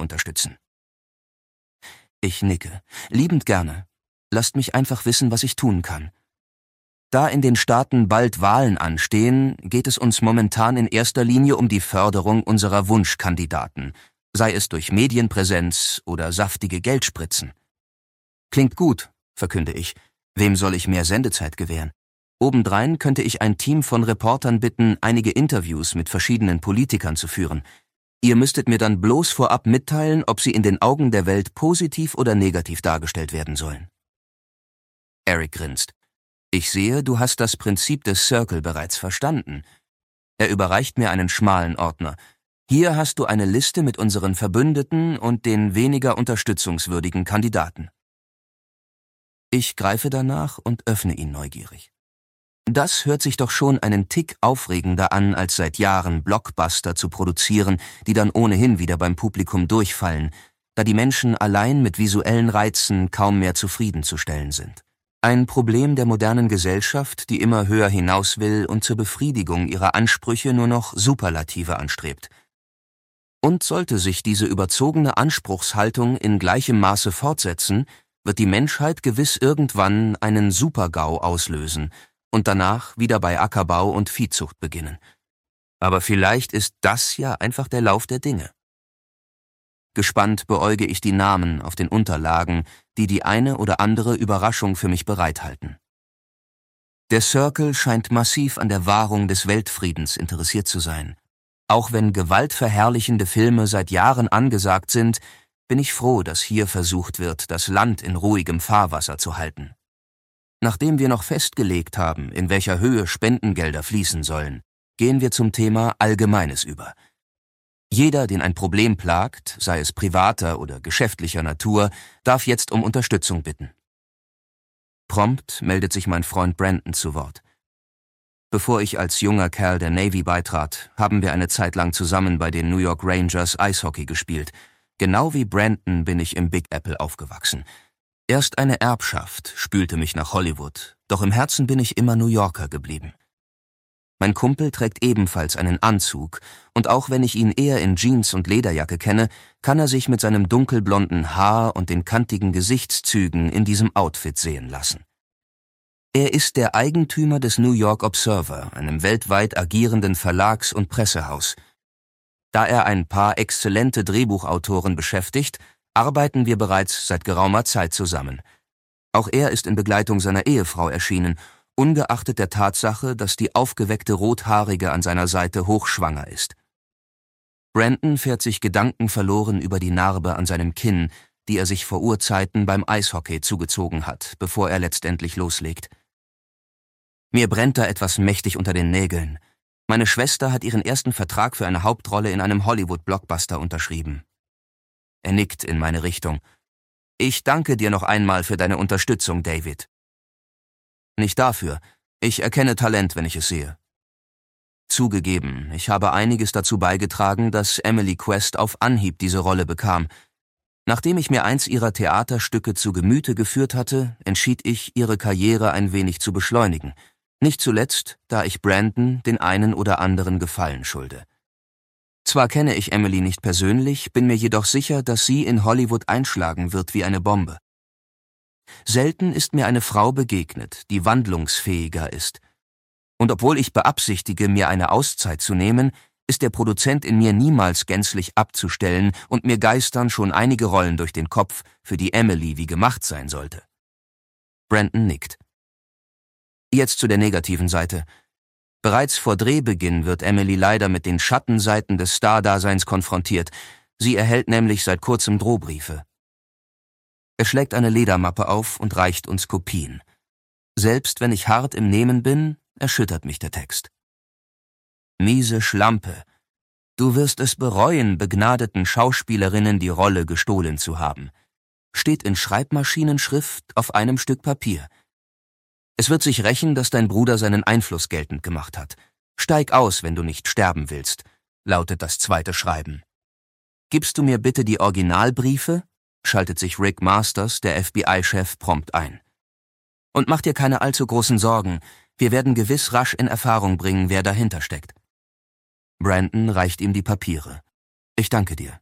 unterstützen. Ich nicke. Liebend gerne. Lasst mich einfach wissen, was ich tun kann. Da in den Staaten bald Wahlen anstehen, geht es uns momentan in erster Linie um die Förderung unserer Wunschkandidaten, sei es durch Medienpräsenz oder saftige Geldspritzen. Klingt gut, verkünde ich. Wem soll ich mehr Sendezeit gewähren? Obendrein könnte ich ein Team von Reportern bitten, einige Interviews mit verschiedenen Politikern zu führen. Ihr müsstet mir dann bloß vorab mitteilen, ob sie in den Augen der Welt positiv oder negativ dargestellt werden sollen. Eric grinst. Ich sehe, du hast das Prinzip des Circle bereits verstanden. Er überreicht mir einen schmalen Ordner. Hier hast du eine Liste mit unseren Verbündeten und den weniger unterstützungswürdigen Kandidaten. Ich greife danach und öffne ihn neugierig. Das hört sich doch schon einen Tick aufregender an, als seit Jahren Blockbuster zu produzieren, die dann ohnehin wieder beim Publikum durchfallen, da die Menschen allein mit visuellen Reizen kaum mehr zufriedenzustellen sind. Ein Problem der modernen Gesellschaft, die immer höher hinaus will und zur Befriedigung ihrer Ansprüche nur noch Superlative anstrebt. Und sollte sich diese überzogene Anspruchshaltung in gleichem Maße fortsetzen, wird die Menschheit gewiss irgendwann einen Super-GAU auslösen und danach wieder bei Ackerbau und Viehzucht beginnen. Aber vielleicht ist das ja einfach der Lauf der Dinge. Gespannt beäuge ich die Namen auf den Unterlagen, die die eine oder andere Überraschung für mich bereithalten. Der Circle scheint massiv an der Wahrung des Weltfriedens interessiert zu sein. Auch wenn gewaltverherrlichende Filme seit Jahren angesagt sind, bin ich froh, dass hier versucht wird, das Land in ruhigem Fahrwasser zu halten. Nachdem wir noch festgelegt haben, in welcher Höhe Spendengelder fließen sollen, gehen wir zum Thema Allgemeines über. Jeder, den ein Problem plagt, sei es privater oder geschäftlicher Natur, darf jetzt um Unterstützung bitten. Prompt meldet sich mein Freund Brandon zu Wort. Bevor ich als junger Kerl der Navy beitrat, haben wir eine Zeit lang zusammen bei den New York Rangers Eishockey gespielt. Genau wie Brandon bin ich im Big Apple aufgewachsen. Erst eine Erbschaft spülte mich nach Hollywood, doch im Herzen bin ich immer New Yorker geblieben. Mein Kumpel trägt ebenfalls einen Anzug, und auch wenn ich ihn eher in Jeans und Lederjacke kenne, kann er sich mit seinem dunkelblonden Haar und den kantigen Gesichtszügen in diesem Outfit sehen lassen. Er ist der Eigentümer des New York Observer, einem weltweit agierenden Verlags- und Pressehaus. Da er ein paar exzellente Drehbuchautoren beschäftigt, arbeiten wir bereits seit geraumer Zeit zusammen. Auch er ist in Begleitung seiner Ehefrau erschienen, ungeachtet der Tatsache, dass die aufgeweckte Rothaarige an seiner Seite hochschwanger ist. Brandon fährt sich gedankenverloren über die Narbe an seinem Kinn, die er sich vor Urzeiten beim Eishockey zugezogen hat, bevor er letztendlich loslegt. Mir brennt da etwas mächtig unter den Nägeln. Meine Schwester hat ihren ersten Vertrag für eine Hauptrolle in einem Hollywood-Blockbuster unterschrieben. Er nickt in meine Richtung. Ich danke dir noch einmal für deine Unterstützung, David. Nicht dafür. Ich erkenne Talent, wenn ich es sehe. Zugegeben, ich habe einiges dazu beigetragen, dass Emily Quest auf Anhieb diese Rolle bekam. Nachdem ich mir eins ihrer Theaterstücke zu Gemüte geführt hatte, entschied ich, ihre Karriere ein wenig zu beschleunigen. Nicht zuletzt, da ich Brandon den einen oder anderen Gefallen schulde. Zwar kenne ich Emily nicht persönlich, bin mir jedoch sicher, dass sie in Hollywood einschlagen wird wie eine Bombe. Selten ist mir eine Frau begegnet, die wandlungsfähiger ist. Und obwohl ich beabsichtige, mir eine Auszeit zu nehmen, ist der Produzent in mir niemals gänzlich abzustellen und mir geistern schon einige Rollen durch den Kopf, für die Emily wie gemacht sein sollte. Brandon nickt. Jetzt zu der negativen Seite. Bereits vor Drehbeginn wird Emily leider mit den Schattenseiten des Stardaseins konfrontiert. Sie erhält nämlich seit kurzem Drohbriefe. Er schlägt eine Ledermappe auf und reicht uns Kopien. Selbst wenn ich hart im Nehmen bin, erschüttert mich der Text. Miese Schlampe. Du wirst es bereuen, begnadeten Schauspielerinnen die Rolle gestohlen zu haben. Steht in Schreibmaschinenschrift auf einem Stück Papier. Es wird sich rächen, dass dein Bruder seinen Einfluss geltend gemacht hat. Steig aus, wenn du nicht sterben willst, lautet das zweite Schreiben. Gibst du mir bitte die Originalbriefe? Schaltet sich Rick Masters, der FBI-Chef, prompt ein. Und mach dir keine allzu großen Sorgen, wir werden gewiss rasch in Erfahrung bringen, wer dahinter steckt. Brandon reicht ihm die Papiere. Ich danke dir.